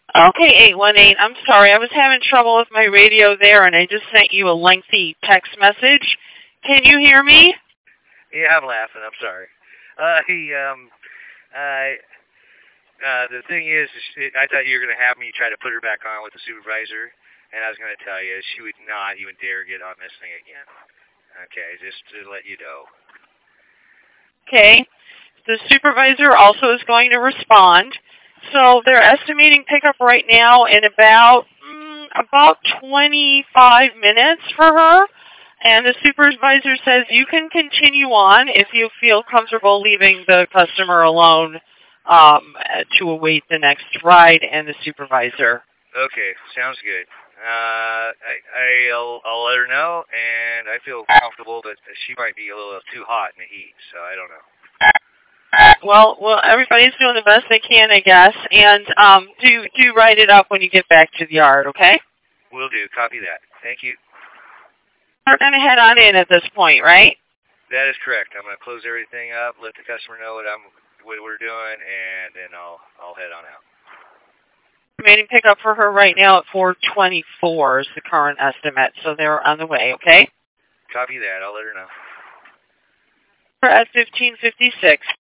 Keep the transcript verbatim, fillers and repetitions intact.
Okay, eight one eight. I'm sorry. I was having trouble with my radio there, and I just sent you a lengthy text message. Can you hear me? Yeah, I'm laughing. I'm sorry. Uh, he, um, I, uh, the thing is, I thought you were going to have me try to put her back on with the supervisor, and I was going to tell you she would not even dare get on this thing again. Okay, just to let you know. Okay. The supervisor also is going to respond. So they're estimating pickup right now in about mm, about twenty-five minutes for her. And the supervisor says you can continue on if you feel comfortable leaving the customer alone um, to await the next ride and the supervisor. Okay, sounds good. Uh, I, I'll, I'll let her know, and I feel comfortable, but she might be a little too hot in the heat, so I don't know. Well, well, everybody's doing the best they can, I guess, and um, do do write it up when you get back to the yard, okay? Will do. Copy that. Thank you. We're going to head on in at this point, right? That is correct. I'm going to close everything up, let the customer know what I'm what we're doing, and then I'll I'll head on out. Estimating pickup for her right now at four twenty-four is the current estimate, so they're on the way, okay? Copy that. I'll let her know. We're at fifteen fifty-six.